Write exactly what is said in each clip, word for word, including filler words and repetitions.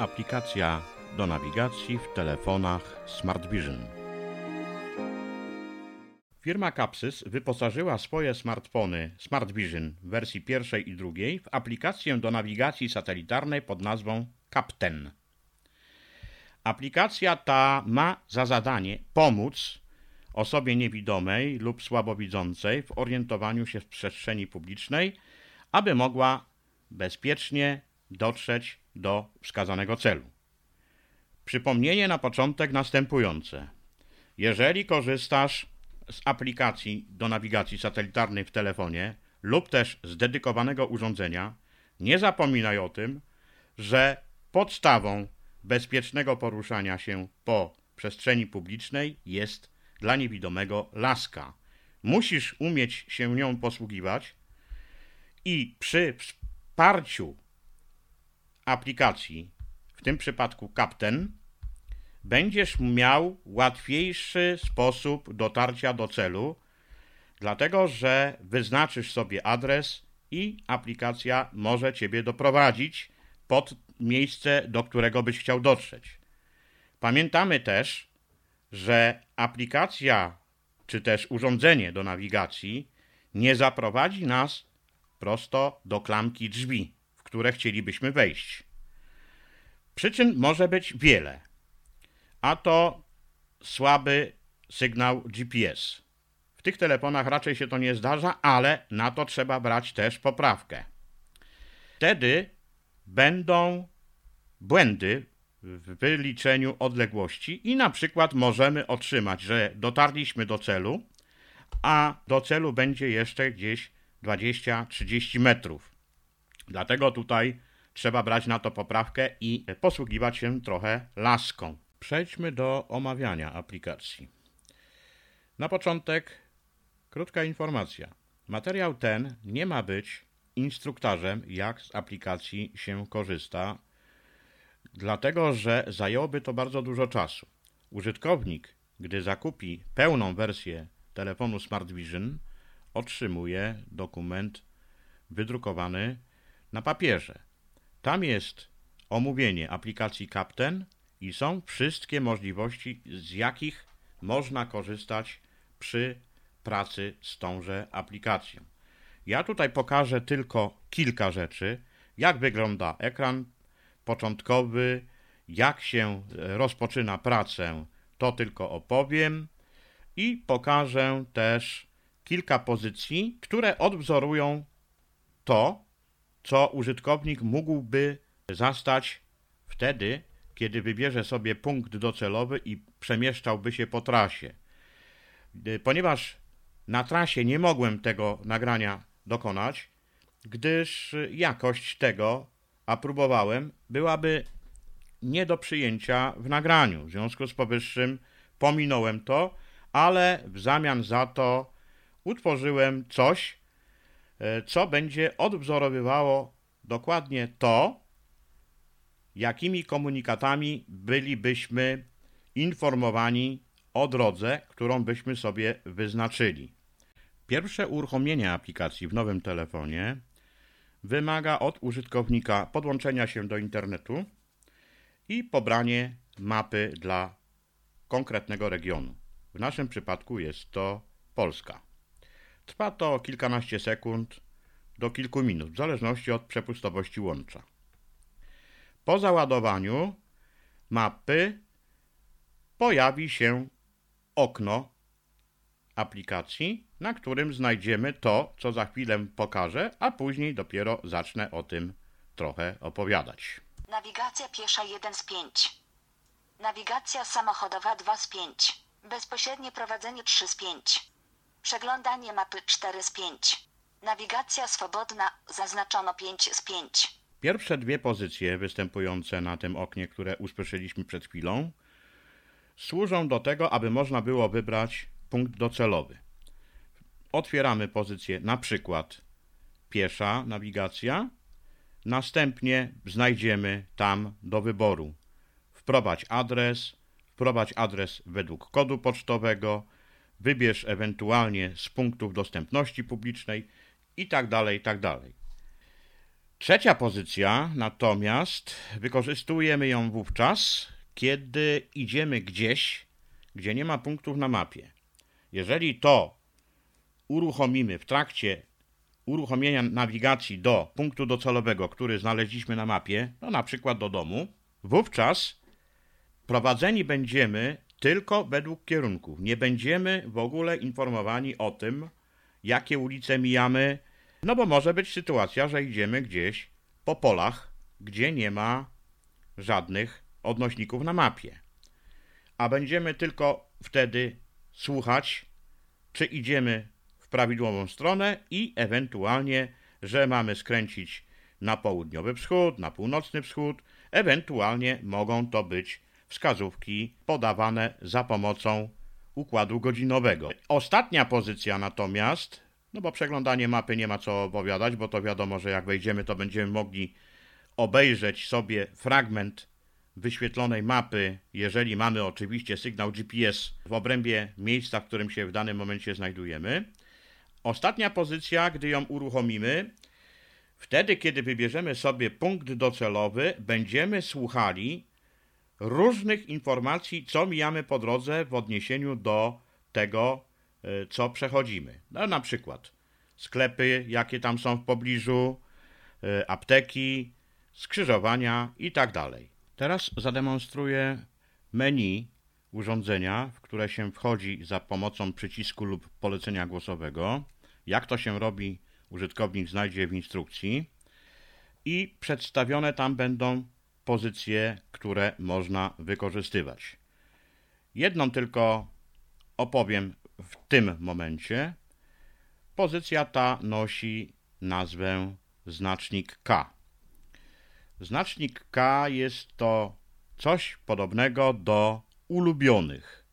Aplikacja do nawigacji w telefonach Smart Vision. Firma Capsys wyposażyła swoje smartfony Smart Vision w wersji pierwszej i drugiej w aplikację do nawigacji satelitarnej pod nazwą Capten. Aplikacja ta ma za zadanie pomóc osobie niewidomej lub słabowidzącej w orientowaniu się w przestrzeni publicznej, aby mogła bezpiecznie dotrzeć do wskazanego celu. Przypomnienie na początek następujące. Jeżeli korzystasz z aplikacji do nawigacji satelitarnej w telefonie lub też z dedykowanego urządzenia, nie zapominaj o tym, że podstawą bezpiecznego poruszania się po przestrzeni publicznej jest dla niewidomego laska. Musisz umieć się nią posługiwać i przy wsparciu aplikacji, w tym przypadku Capten, będziesz miał łatwiejszy sposób dotarcia do celu, dlatego że wyznaczysz sobie adres i aplikacja może Ciebie doprowadzić pod miejsce, do którego byś chciał dotrzeć. Pamiętamy też, że aplikacja czy też urządzenie do nawigacji nie zaprowadzi nas prosto do klamki drzwi, w które chcielibyśmy wejść. Przyczyn może być wiele, a to słaby sygnał G P S. W tych telefonach raczej się to nie zdarza, ale na to trzeba brać też poprawkę. Wtedy będą błędy w wyliczeniu odległości i na przykład możemy otrzymać, że dotarliśmy do celu, a do celu będzie jeszcze gdzieś dwadzieścia trzydzieści metrów. Dlatego tutaj trzeba brać na to poprawkę i posługiwać się trochę laską. Przejdźmy do omawiania aplikacji. Na początek krótka informacja. Materiał ten nie ma być instruktarzem, jak z aplikacji się korzysta, dlatego że zajęłoby to bardzo dużo czasu. Użytkownik, gdy zakupi pełną wersję telefonu Smart Vision, otrzymuje dokument wydrukowany na papierze. Tam jest omówienie aplikacji Capten i są wszystkie możliwości, z jakich można korzystać przy pracy z tąże aplikacją. Ja tutaj pokażę tylko kilka rzeczy, jak wygląda ekran początkowy, jak się rozpoczyna pracę, to tylko opowiem i pokażę też kilka pozycji, które odwzorują to, co użytkownik mógłby zastać wtedy, kiedy wybierze sobie punkt docelowy i przemieszczałby się po trasie. Ponieważ na trasie nie mogłem tego nagrania dokonać, gdyż jakość tego, a próbowałem, byłaby nie do przyjęcia w nagraniu. W związku z powyższym pominąłem to, ale w zamian za to utworzyłem coś, co będzie odwzorowywało dokładnie to, jakimi komunikatami bylibyśmy informowani o drodze, którą byśmy sobie wyznaczyli. Pierwsze uruchomienie aplikacji w nowym telefonie wymaga od użytkownika podłączenia się do internetu i pobranie mapy dla konkretnego regionu. W naszym przypadku jest to Polska. Trwa to kilkanaście sekund do kilku minut, w zależności od przepustowości łącza. Po załadowaniu mapy pojawi się okno aplikacji, na którym znajdziemy to, co za chwilę pokażę, a później dopiero zacznę o tym trochę opowiadać. Nawigacja piesza jeden z pięć. Nawigacja samochodowa dwa z pięć. Bezpośrednie prowadzenie trzy z pięć. Przeglądanie mapy cztery z pięć. Nawigacja swobodna zaznaczono pięć z pięć. Pierwsze dwie pozycje występujące na tym oknie, które usłyszeliśmy przed chwilą, służą do tego, aby można było wybrać punkt docelowy. Otwieramy pozycję na przykład piesza nawigacja, następnie znajdziemy tam do wyboru wprowadź adres, wprowadź adres według kodu pocztowego, wybierz ewentualnie z punktów dostępności publicznej i tak dalej, i tak dalej. Trzecia pozycja natomiast wykorzystujemy ją wówczas, kiedy idziemy gdzieś, gdzie nie ma punktów na mapie. Jeżeli to uruchomimy w trakcie uruchomienia nawigacji do punktu docelowego, który znaleźliśmy na mapie, no na przykład do domu, wówczas prowadzeni będziemy tylko według kierunków. Nie będziemy w ogóle informowani o tym, jakie ulice mijamy, no bo może być sytuacja, że idziemy gdzieś po polach, gdzie nie ma żadnych odnośników na mapie. A będziemy tylko wtedy słuchać, czy idziemy w prawidłową stronę i ewentualnie, że mamy skręcić na południowy wschód, na północny wschód, ewentualnie mogą to być wskazówki podawane za pomocą układu godzinowego. Ostatnia pozycja natomiast, no bo przeglądanie mapy nie ma co opowiadać, bo to wiadomo, że jak wejdziemy, to będziemy mogli obejrzeć sobie fragment wyświetlonej mapy, jeżeli mamy oczywiście sygnał G P S w obrębie miejsca, w którym się w danym momencie znajdujemy. Ostatnia pozycja, gdy ją uruchomimy, wtedy, kiedy wybierzemy sobie punkt docelowy, będziemy słuchali różnych informacji, co mijamy po drodze w odniesieniu do tego, co przechodzimy. No, na przykład sklepy, jakie tam są w pobliżu, apteki, skrzyżowania i tak dalej. Teraz zademonstruję menu urządzenia, w które się wchodzi za pomocą przycisku lub polecenia głosowego. Jak to się robi, użytkownik znajdzie w instrukcji i przedstawione tam będą pozycje, które można wykorzystywać. Jedną tylko opowiem w tym momencie. Pozycja ta nosi nazwę znacznik K. Znacznik K jest to coś podobnego do ulubionych.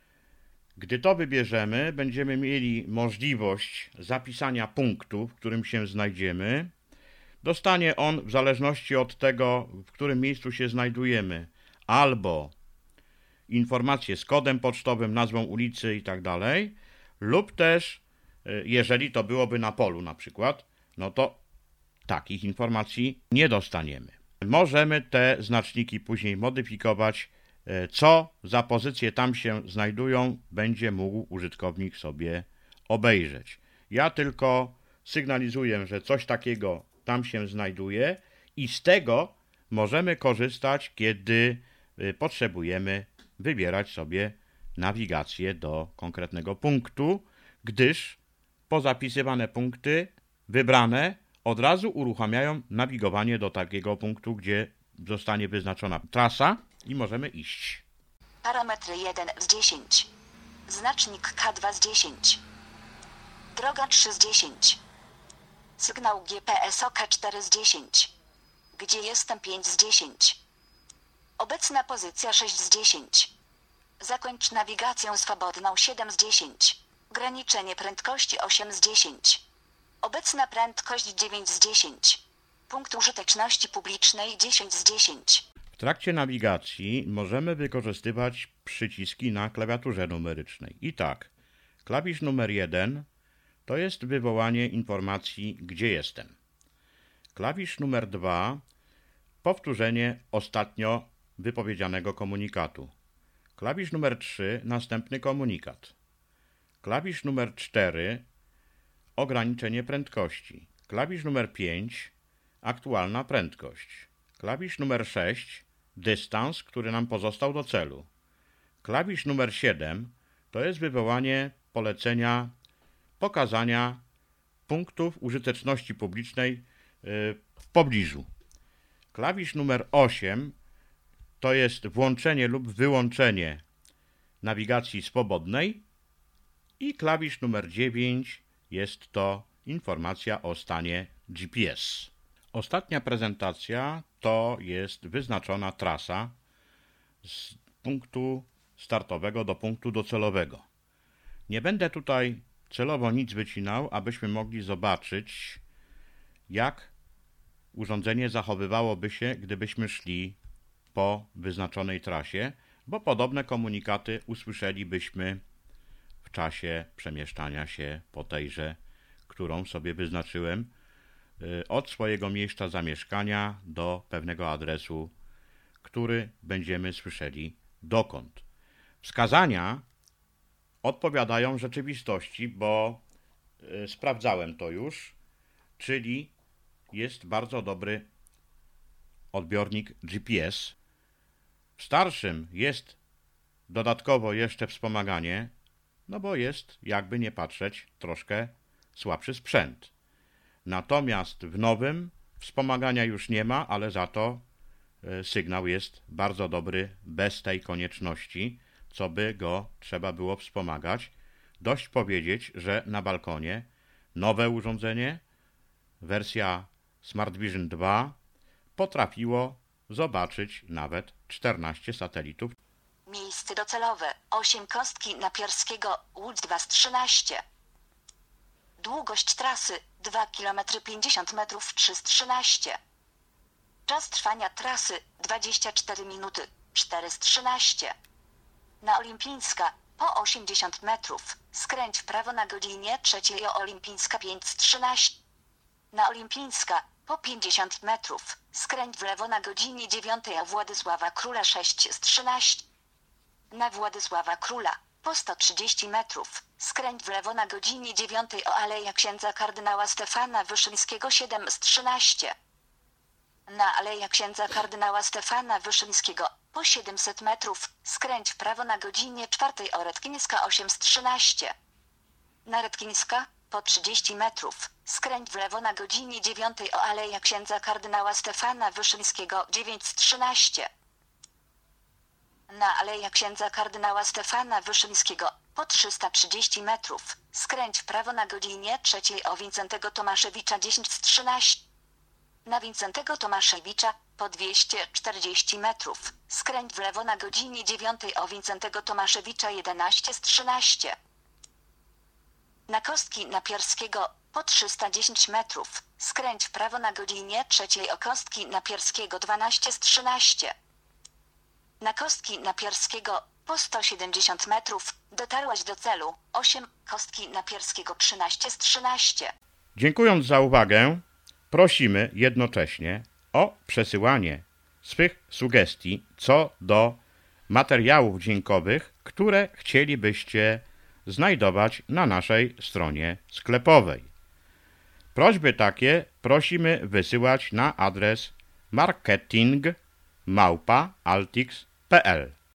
Gdy to wybierzemy, będziemy mieli możliwość zapisania punktu, w którym się znajdziemy. Dostanie on, w zależności od tego, w którym miejscu się znajdujemy, albo informację z kodem pocztowym, nazwą ulicy i tak dalej, lub też, jeżeli to byłoby na polu na przykład, no to takich informacji nie dostaniemy. Możemy te znaczniki później modyfikować, co za pozycje tam się znajdują, będzie mógł użytkownik sobie obejrzeć. Ja tylko sygnalizuję, że coś takiego tam się znajduje i z tego możemy korzystać, kiedy potrzebujemy wybierać sobie nawigację do konkretnego punktu, gdyż pozapisywane punkty wybrane od razu uruchamiają nawigowanie do takiego punktu, gdzie zostanie wyznaczona trasa i możemy iść. Parametry jeden z dziesięć. Znacznik K dwa z dziesięć. Droga trzy z dziesięć. Sygnał G P S O K cztery z dziesięć. Gdzie jestem pięć z dziesięć. Obecna pozycja sześć z dziesięć. Zakończ nawigację swobodną siedem z dziesięć. Ograniczenie prędkości osiem z dziesięć. Obecna prędkość dziewięć z dziesięć. Punkt użyteczności publicznej dziesięć z dziesięć. W trakcie nawigacji możemy wykorzystywać przyciski na klawiaturze numerycznej. I tak, klawisz numer jeden to jest wywołanie informacji, gdzie jestem. Klawisz numer dwa powtórzenie ostatnio wypowiedzianego komunikatu. Klawisz numer trzy następny komunikat. Klawisz numer cztery ograniczenie prędkości. Klawisz numer pięć aktualna prędkość. Klawisz numer sześć dystans, który nam pozostał do celu. Klawisz numer siedem to jest wywołanie polecenia pokazania punktów użyteczności publicznej w pobliżu. Klawisz numer osiem to jest włączenie lub wyłączenie nawigacji swobodnej i klawisz numer dziewięć jest to informacja o stanie G P S. Ostatnia prezentacja to jest wyznaczona trasa z punktu startowego do punktu docelowego. Nie będę tutaj celowo nic wycinał, abyśmy mogli zobaczyć, jak urządzenie zachowywałoby się, gdybyśmy szli po wyznaczonej trasie, bo podobne komunikaty usłyszelibyśmy w czasie przemieszczania się po tejże, którą sobie wyznaczyłem, od swojego miejsca zamieszkania do pewnego adresu, który będziemy słyszeli dokąd. Wskazania odpowiadają rzeczywistości, bo sprawdzałem to już, czyli jest bardzo dobry odbiornik G P S. W starszym jest dodatkowo jeszcze wspomaganie, no bo jest, jakby nie patrzeć, troszkę słabszy sprzęt. Natomiast w nowym wspomagania już nie ma, ale za to sygnał jest bardzo dobry, bez tej konieczności, co by go trzeba było wspomagać. Dość powiedzieć, że na balkonie nowe urządzenie, wersja Smart Vision dwa, potrafiło zobaczyć nawet czternaście satelitów. Miejsce docelowe osiem kostki napierskiego Łódź dwa z trzynaście. Długość trasy dwa kilometry pięćdziesiąt metrów trzy z trzynaście. Czas trwania trasy dwadzieścia cztery minuty cztery z trzynaście. Na Olimpijska po osiemdziesiąt metrów skręć w prawo na godzinie trzeciej o Olimpijska pięć z trzynaście. Na Olimpijska po pięćdziesiąt metrów skręć w lewo na godzinie dziewiątej o Władysława Króla sześć z trzynaście. Na Władysława Króla po sto trzydzieści metrów skręć w lewo na godzinie dziewiątej o Aleja Księdza Kardynała Stefana Wyszyńskiego siedem z trzynaście. Na Aleja Księdza Kardynała Stefana Wyszyńskiego po siedemset metrów skręć w prawo na godzinie czwartej o Redkińska osiem z trzynaście. Na Redkińska po trzydzieści metrów skręć w lewo na godzinie dziewiątej o Aleja Księdza Kardynała Stefana Wyszyńskiego dziewięć z trzynaście. Na Aleja Księdza Kardynała Stefana Wyszyńskiego po trzysta trzydzieści metrów skręć w prawo na godzinie trzeciej o Wincentego Tomaszewicza dziesięć z trzynaście. Na Wincentego Tomaszewicza po dwieście czterdzieści metrów skręć w lewo na godzinie dziewiątej o Wincentego Tomaszewicza jedenaście z trzynaście. Na Kostki Napierskiego po trzysta dziesięć metrów skręć w prawo na godzinie trzeciej o Kostki Napierskiego dwanaście z trzynaście. Na Kostki Napierskiego po sto siedemdziesiąt metrów dotarłaś do celu osiem Kostki Napierskiego trzynaście z trzynaście. Dziękując za uwagę, prosimy jednocześnie o przesyłanie swych sugestii co do materiałów dźwiękowych, które chcielibyście znajdować na naszej stronie sklepowej. Prośby takie prosimy wysyłać na adres marketing małpa altix kropka p l.